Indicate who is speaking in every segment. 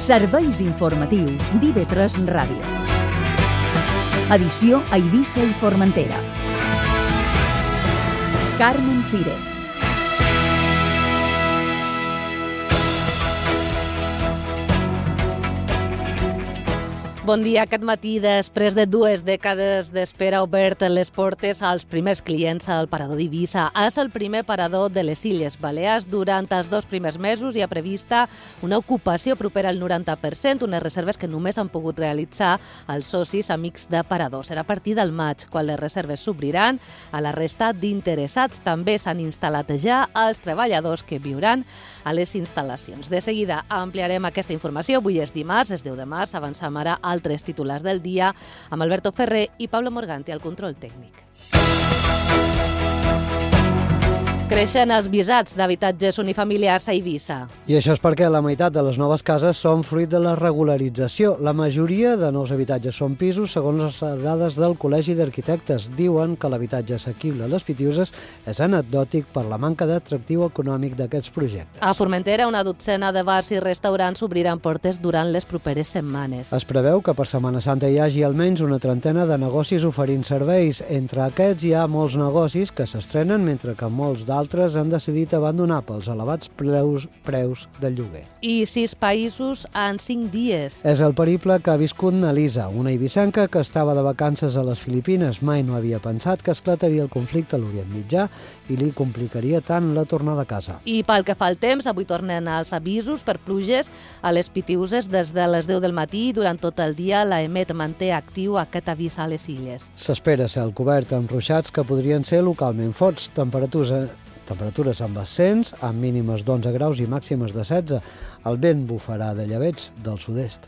Speaker 1: Serveis informatius d'IV3 Ràdio. Edició a Eivissa i Formentera. Carmen Cires.
Speaker 2: Bon dia. Aquest matí, després de 2 dècades d'espera, ha obert les portes als primers clients al parador d'Eivissa. És el primer parador de les Illes Balears. Durant els 2 primers mesos hi ha prevista una ocupació propera al 90%, unes reserves que només han pogut realitzar els socis amics de parador. Serà a partir del maig, quan les reserves s'obriran a la resta d'interessats. També s'han instal·lat ja els treballadors que viuran a les instal·lacions. De seguida ampliarem aquesta informació. Avui és dimarts, és 10 de març. Avancem ara altres titulars del dia amb Alberto Ferrer i Pablo Morganti al control tècnic. Creixen els visats d'habitatges unifamiliars a Eivissa.
Speaker 3: I això és perquè la meitat de les noves cases són fruit de la regularització. La majoria de nous habitatges són pisos, segons les dades del Col·legi d'Arquitectes. Diuen que l'habitatge assequible a les Pitiuses és anecdòtic per la manca d'atractiu econòmic d'aquests projectes.
Speaker 2: A Formentera, una dotzena de bars i restaurants obriran portes durant les properes setmanes.
Speaker 3: Es preveu que per Setmana Santa hi hagi almenys una trentena de negocis oferint serveis. Entre aquests hi ha molts negocis que s'estrenen, mentre que molts d'altres han decidit abandonar pels elevats preus del lloguer.
Speaker 2: I 6 països en 5 dies.
Speaker 3: És el periple que ha viscut Nalisa, una eivissenca que estava de vacances a les Filipines. Mai no havia pensat que esclataria el conflicte a l'Orient Mitjà i li complicaria tant la tornada a casa.
Speaker 2: I pel que fa al temps, avui tornen els avisos per pluges a les Pitiuses des de les 10 del matí. Durant tot el dia l'EMET manté actiu aquest avís a les illes.
Speaker 3: S'espera cel cobert amb ruixats que podrien ser localment forts. Temperatures amb ascens, amb mínimes d'11 graus i màximes de 16. El vent bufarà de llebeig del sud-est.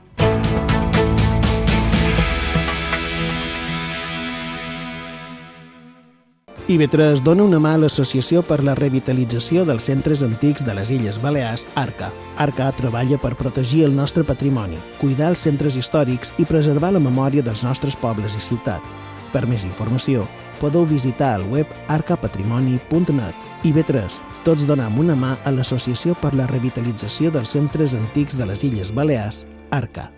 Speaker 4: IB3 dona una mà a l'Associació per la Revitalització dels Centres Antics de les Illes Balears, ARCA. ARCA treballa per protegir el nostre patrimoni, cuidar els centres històrics i preservar la memòria dels nostres pobles i ciutat. Per més informació, podeu visitar el web arcapatrimoni.net. IB3, tots donem una mà a l'Associació per la Revitalització dels Centres Antics de les Illes Balears, ARCA.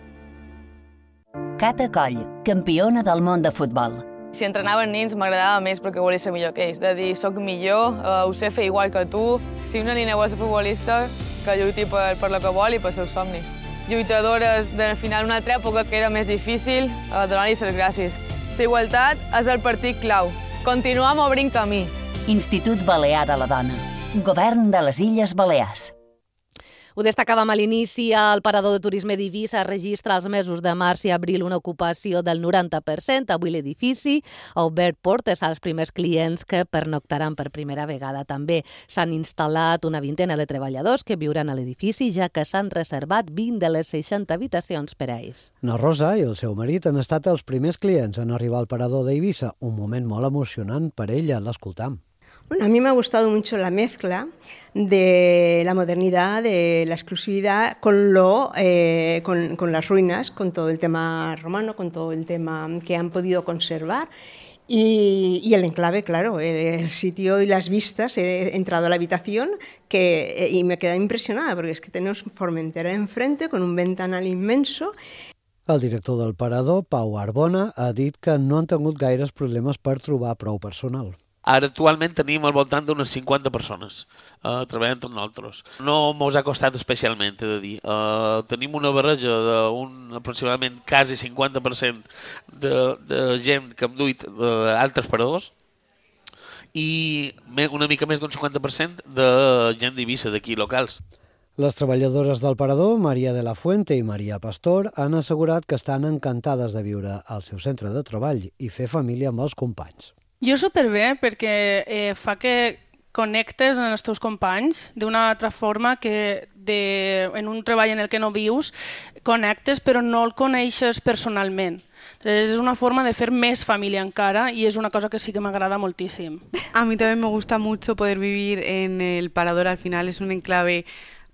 Speaker 5: Cata Coll, campiona del món de futbol.
Speaker 6: Si entrenaven nins m'agradava més perquè volia ser millor que ells. De dir, soc millor, ho sé fer igual que tu. Si una nina vol ser futbolista, que lluiti per el que vol i per seus somnis. Lluitadores de final una altra època que era més difícil, donar-li les gràcies. La igualtat és el partit clau. Continuem obrint camí.
Speaker 5: Institut Balear de la Dona. Govern de les Illes Balears.
Speaker 2: Ho destacàvem a l'inici, el parador de turisme d'Eivissa registra els mesos de març i abril una ocupació del 90%. Avui l'edifici ha obert portes als primers clients que pernoctaran per primera vegada. També s'han instal·lat una vintena de treballadors que viuran a l'edifici, ja que s'han reservat 20 de les 60 habitacions per a ells.
Speaker 3: Na Rosa i el seu marit han estat els primers clients en arribar al parador d'Eivissa, un moment molt emocionant per ella, l'escoltam.
Speaker 7: Bueno, a mí me ha gustado mucho la mezcla de la modernidad, de la exclusividad con las ruinas, con todo el tema romano, con todo el tema que han podido conservar y el enclave, claro, el sitio y las vistas. He entrado a la habitación y me he quedado impresionada porque es que tenemos Formentera enfrente con un ventanal inmenso.
Speaker 3: El director del parador, Pau Arbona, ha dit que no han tingut gaires problemes per trobar prou personal.
Speaker 8: Ara actualment tenim al voltant d'unes 50 persones treballant amb nosaltres. No mos ha costat especialment, he de dir. Tenim una barreja d'un aproximadament quasi 50% de gent que hem duit d'altres paradors i una mica més d'un 50% de gent d'Eivissa, d'aquí locals.
Speaker 3: Les treballadores del parador, Maria de la Fuente i Maria Pastor, han assegurat que estan encantades de viure al seu centre de treball i fer família amb els companys.
Speaker 9: Jo superbé perquè fa que connectes amb els teus companys d'una altra forma que en un treball en el que no vius connectes però no el coneixes personalment. Entonces, es una forma de fer més família encara y es una cosa que sí que m'agrada moltíssim.
Speaker 10: A mí también me gusta mucho poder vivir en el parador. Al final es un enclave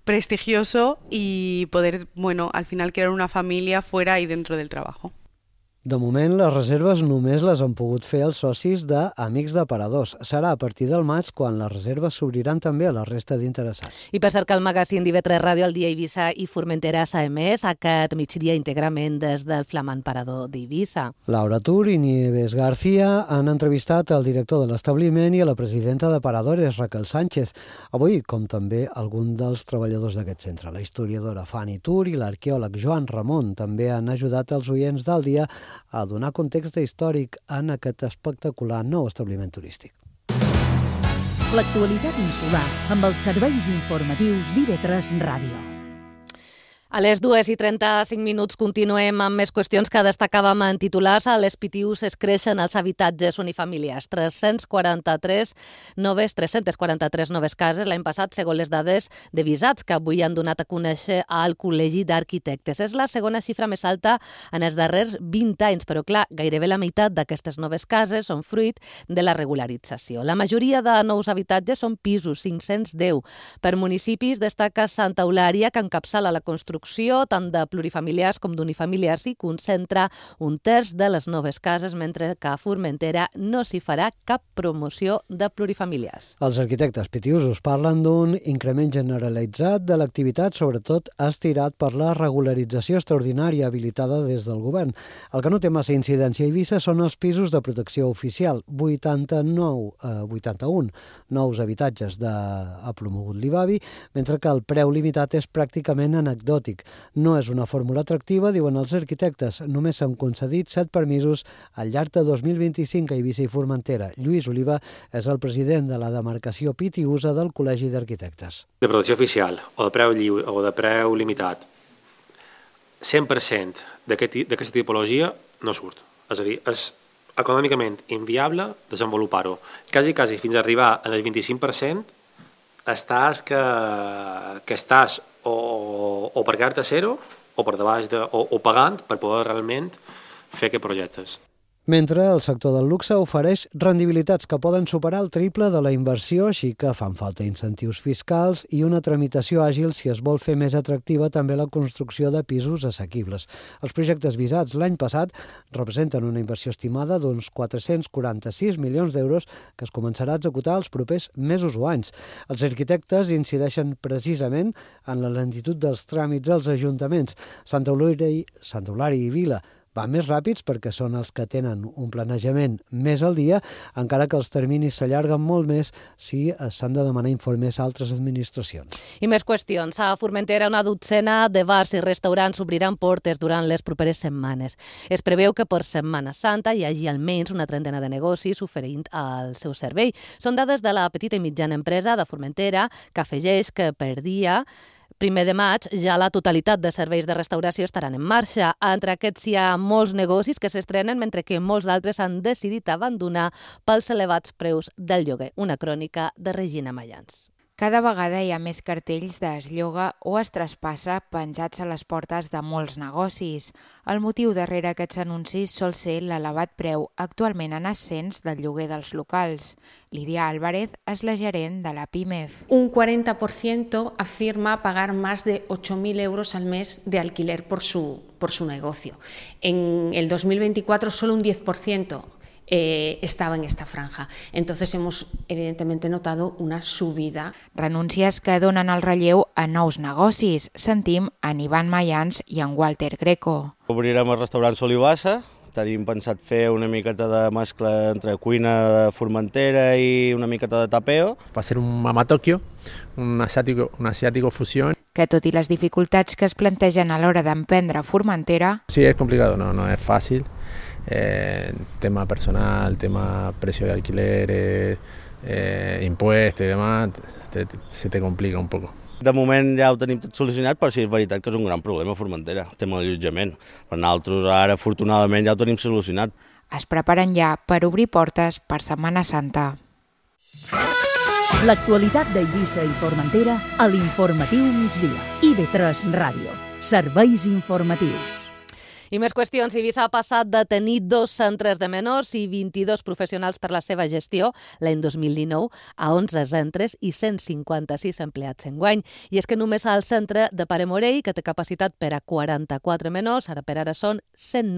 Speaker 10: prestigioso y poder, al final crear una familia fuera y dentro del trabajo.
Speaker 3: De moment, les reserves només les han pogut fer els socis d'Amics d'Aparadors. Serà a partir del maig quan les reserves s'obriran també a la resta d'interessats.
Speaker 2: I per cert que el magazín d'IV3 Ràdio, el dia Eivissa i Formentera s'ha emès aquest migdia íntegrament des del flamant parador d'Eivissa.
Speaker 3: Laura Tur i Nieves García han entrevistat el director de l'establiment i a la presidenta de Paradores, Raquel Sánchez. Avui, com també algun dels treballadors d'aquest centre. La historiadora Fanny Tur i l'arqueòleg Joan Ramon també han ajudat els oients del dia a donar context històric en aquest espectacular nou establiment turístic.
Speaker 1: L'actualitat insular amb els serveis informatius d'IV3 Ràdio.
Speaker 2: A les 2:35 continuem amb més qüestions que destacàvem en titulars. A les Pitius es creixen els habitatges unifamiliars. 343 noves cases l'any passat, segons les dades de visats que avui han donat a conèixer al Col·legi d'Arquitectes. És la segona xifra més alta en els darrers 20 anys, però clar, gairebé la meitat d'aquestes noves cases són fruit de la regularització. La majoria de nous habitatges són pisos, 510. Per municipis destaca Santa Eulària, que encapçala la construcció tant de plurifamiliars com d'unifamiliars i concentra un terç de les noves cases, mentre que a Formentera no s'hi farà cap promoció de plurifamiliars.
Speaker 3: Els arquitectes pitiusos parlen d'un increment generalitzat de l'activitat, sobretot estirat per la regularització extraordinària habilitada des del govern. El que no té massa incidència a Eivissa són els pisos de protecció oficial. 81 nous habitatges ha promogut l'IBABI, mentre que el preu limitat és pràcticament anecdòtic. No és una fórmula atractiva, diuen els arquitectes. Només s'han concedit 7 permisos al llarg de 2025 a Eivissa i Formentera. Lluís Oliva és el president de la demarcació pitiusa del Col·legi d'Arquitectes.
Speaker 11: De protecció oficial o de preu lliure o de preu limitat, 100% d'aquesta tipologia no surt. És a dir, és econòmicament inviable desenvolupar-ho. Quasi fins a arribar al 25% estàs o per quedar-te a zero o per debaix o pagant per poder realment fer aquests projectes.
Speaker 3: Mentre el sector del luxe ofereix rendibilitats que poden superar el triple de la inversió, així que fan falta incentius fiscals i una tramitació àgil si es vol fer més atractiva també la construcció de pisos assequibles. Els projectes visats l'any passat representen una inversió estimada d'uns 446 milions d'euros que es començarà a executar els propers mesos o anys. Els arquitectes incideixen precisament en la lentitud dels tràmits als ajuntaments. Santa Eulària i Vila van més ràpids perquè són els que tenen un planejament més al dia, encara que els terminis s'allarguen molt més si s'han de demanar informes a altres administracions.
Speaker 2: I més qüestions. A Formentera una dotzena de bars i restaurants obriran portes durant les properes setmanes. Es preveu que per Setmana Santa hi hagi almenys una trentena de negocis oferint el seu servei. Són dades de la petita i mitjana empresa de Formentera, que afegeix que per dia 1 de maig ja la totalitat de serveis de restauració estaran en marxa. Entre aquests hi ha molts negocis que s'estrenen, mentre que molts d'altres han decidit abandonar pels elevats preus del lloguer. Una crònica de Regina Mayans.
Speaker 12: Cada vegada hi ha més cartells es lloga o es traspassa penjats a les portes de molts negocis. El motiu darrere aquests anuncis sol ser l'elevat preu actualment en ascens del lloguer dels locals. Lidia Álvarez es la gerent de la PIMEF.
Speaker 13: Un 40% afirma pagar más de 8.000 euros al mes de alquiler por su negocio. En el 2024 solo un 10% estaba en esta franja. Entonces hemos evidentemente notado una subida.
Speaker 12: Renúncies que donen el relleu a nous negocis. Sentim en Ivan Mayans i en Walter Greco.
Speaker 14: Obrirem el restaurant Sol i Bassa. Tenim pensat fer una miqueta de mescla entre cuina de Formentera i una miqueta de tapeo.
Speaker 15: Va ser un Mama Tokio, un asiático fusión.
Speaker 12: Que tot i les dificultats que es plantegen a l'hora d'emprendre Formentera...
Speaker 15: Sí, es complicado, no es fácil. Tema personal, tema precio de alquileres, impuestos y demás, se te complica un poco.
Speaker 14: De moment ja ho tenim tot solucionat, però sí, és veritat que és un gran problema a Formentera, el tema de l'allotjament. Per nosaltres ara, afortunadament, ja ho tenim solucionat.
Speaker 12: Es preparen ja per obrir portes per Setmana Santa.
Speaker 1: L'actualitat d'Eivissa i Formentera a l'Informatiu Migdia. IV3 Ràdio. Serveis informatius.
Speaker 2: I més qüestions. Eivissa ha passat de tenir 2 centres de menors i 22 professionals per la seva gestió l'any 2019 a 11 centres i 156 empleats enguany. I és que només al centre de Pare Morell, que té capacitat per a 44 menors, ara per ara són 109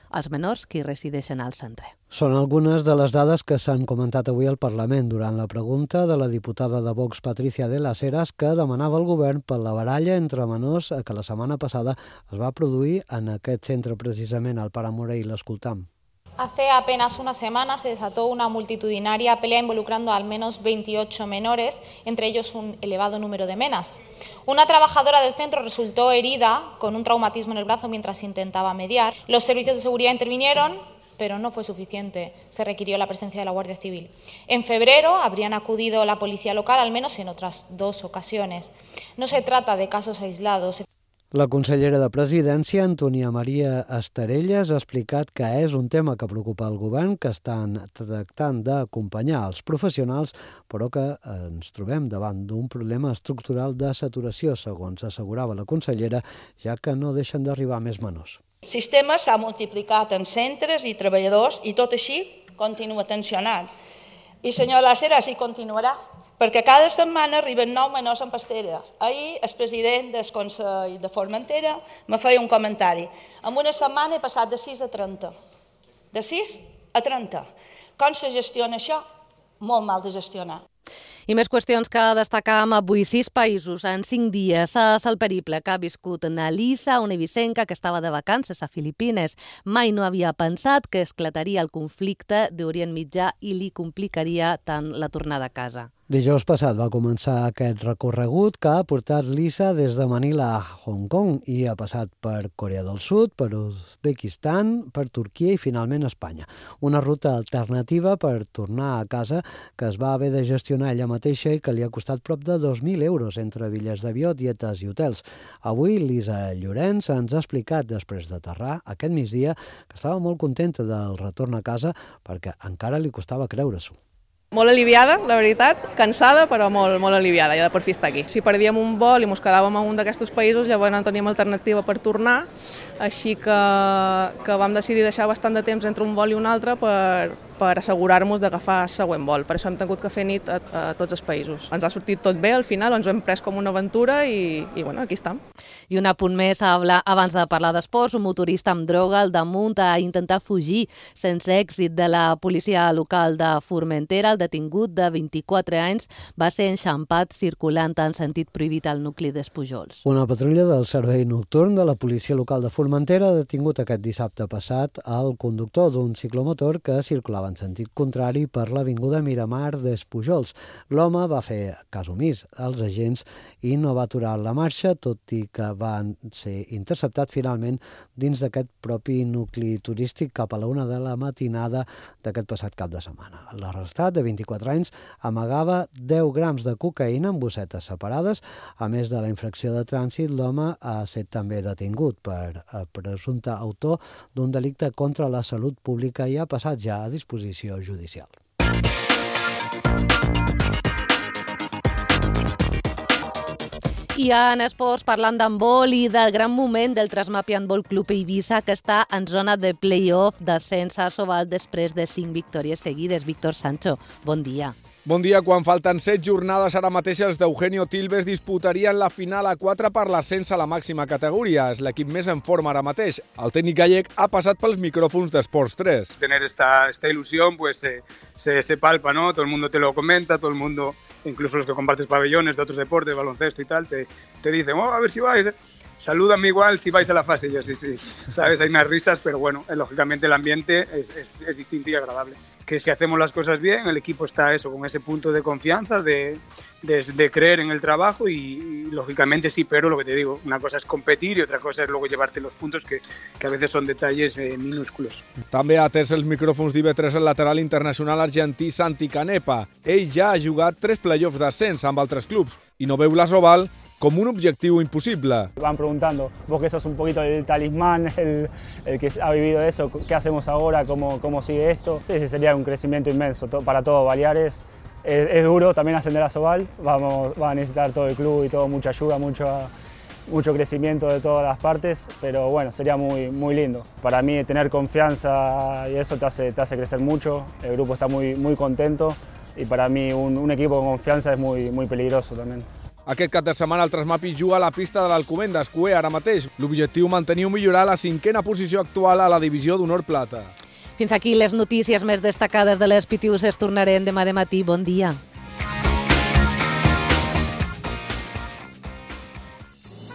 Speaker 2: als menors que hi resideixen al centre.
Speaker 3: Són algunes de les dades que s'han comentat avui al Parlament durant la pregunta de la diputada de Vox, Patricia de las Heras, que demanava al govern per la baralla entre menors que la setmana passada es va produir en aquest centre, precisament al Pare Morell. L'escoltam.
Speaker 16: Hace apenas una semana se desató una multitudinaria pelea involucrando al menos 28 menores, entre ellos un elevado número de menas. Una trabajadora del centro resultó herida con un traumatismo en el brazo mientras intentaba mediar. Los servicios de seguridad intervinieron, pero no fue suficiente. Se requirió la presencia de la Guardia Civil. En febrero habrían acudido la policía local, al menos en otras 2 ocasiones. No se trata de casos aislados.
Speaker 3: La consellera de Presidència, Antònia Maria Estarelles, ha explicat que és un tema que preocupa el govern, que estan tractant d'acompanyar els professionals, però que ens trobem davant d'un problema estructural de saturació, segons assegurava la consellera, ja que no deixen d'arribar més menors.
Speaker 17: El sistema s'ha multiplicat en centres i treballadors i tot així continua tensionat. I, senyor Las Heras, hi continuarà, perquè cada setmana arriben 9 menors en pasteres. Ahir el president del Consell de Formentera me feia un comentari. En una setmana he passat de 6 a 30. De 6 a 30. Com se gestiona això? Molt mal de gestionar.
Speaker 2: I més qüestions que destacam avui. 6 països en 5 dies. És el periple que ha viscut Nalisa, una ibicenca que estava de vacances a Filipines. Mai no havia pensat que esclataria el conflicte d'Orient Mitjà i li complicaria tant la tornada a casa.
Speaker 3: Dijous passat va començar aquest recorregut que ha portat Lisa des de Manila a Hong Kong i ha passat per Corea del Sud, per Uzbekistan, per Turquia i finalment Espanya. Una ruta alternativa per tornar a casa que es va haver de gestionar ella mateixa i que li ha costat prop de 2.000 euros entre bitllets d'avió, dietes i hotels. Avui Lisa Llorenç ens ha explicat després d'aterrar aquest migdia que estava molt contenta del retorn a casa perquè encara li costava creure-s'ho.
Speaker 18: Molt aliviada, la veritat, cansada, però molt aliviada, ja de per fi estar aquí. Si perdíem un vol i ens quedàvem a un d'aquests països, llavors no teníem alternativa per tornar, així que vam decidir deixar bastant de temps entre un vol i un altre per assegurar-nos d'agafar el següent vol. Per això hem tingut que fer nit a tots els països. Ens ha sortit tot bé, al final ens ho hem pres com una aventura i bueno, aquí estem.
Speaker 2: I un apunt més abans de parlar d'esports, un motorista amb droga al damunt a intentar fugir sense èxit de la policia local de Formentera. El detingut de 24 anys va ser enxampat circulant en sentit prohibit al nucli d'Espujols.
Speaker 3: Una patrulla del servei nocturn de la policia local de Formentera ha detingut aquest dissabte passat el conductor d'un ciclomotor que circulava en sentit contrari per l'avinguda Miramar d'Espujols. L'home va fer cas omís als agents i no va aturar la marxa, tot i que van ser interceptat finalment dins d'aquest propi nucli turístic cap a la 1 de la matinada d'aquest passat cap de setmana. L'arrestat, de 24 anys, amagava 10 grams de cocaïna en bossetes separades. A més de la infracció de trànsit, l'home ha estat també detingut per presumpte autor d'un delicte contra la salut pública i ha passat ja a disposició judicial.
Speaker 2: I en esports, parlant d'handbol i del gran moment del Trasmapi Handbol Club Eivissa, que està en zona de play-off d'ascens a Sobal després de 5 victòries seguides. Víctor Sancho, bon dia.
Speaker 19: Bon dia. Quan falten 7 jornades ara mateix, els d'Eugenio Tilves disputarien la final a 4 per l'ascens a la màxima categoria. És l'equip més en forma ara mateix. El tècnic gallec ha passat pels micròfons d'Esports 3.
Speaker 20: Tener esta ilusión pues se palpa, ¿no? Todo el mundo te lo comenta, todo el mundo, incluso los que compartes pabellones de otros deportes, baloncesto y tal, te dicen, a ver si vais. Salúdame igual si vais a la fase. Yo sí, sabes, hay unas risas, pero bueno, lógicamente el ambiente es distinto y agradable. Que si hacemos las cosas bien, el equipo está con ese punto de confianza, de creer en el trabajo y lógicamente sí, pero lo que te digo, una cosa es competir y otra cosa es luego llevarte los puntos que a veces son detalles minúsculos.
Speaker 19: També ha atès els micròfons d'IV3 el lateral internacional argentí Santi Canepa. Ell ja ha jugat 3 play-offs d'ascens amb altres clubs i no veu la Sobal como un objetivo imposible.
Speaker 21: Van preguntando, vos que sos un poquito el talismán, el que ha vivido eso, ¿qué hacemos ahora? ¿Cómo sigue esto? Sí, sería un crecimiento inmenso para todo Baleares. Es duro también ascender a Sobal, va a necesitar todo el club y todo, mucha ayuda, mucho crecimiento de todas las partes, pero bueno, sería muy lindo. Para mí tener confianza y eso te hace crecer mucho, el grupo está muy contento y para mí un equipo con confianza es muy peligroso también.
Speaker 19: Aquest cap de setmana el Trasmapi juga a la pista de l'Alcobendas, Cué, ara mateix. L'objectiu mantenir o millorar la 5a posició actual a la divisió d'honor plata.
Speaker 2: Fins aquí les notícies més destacades de les Pitiuses. Tornarem demà de matí. Bon dia.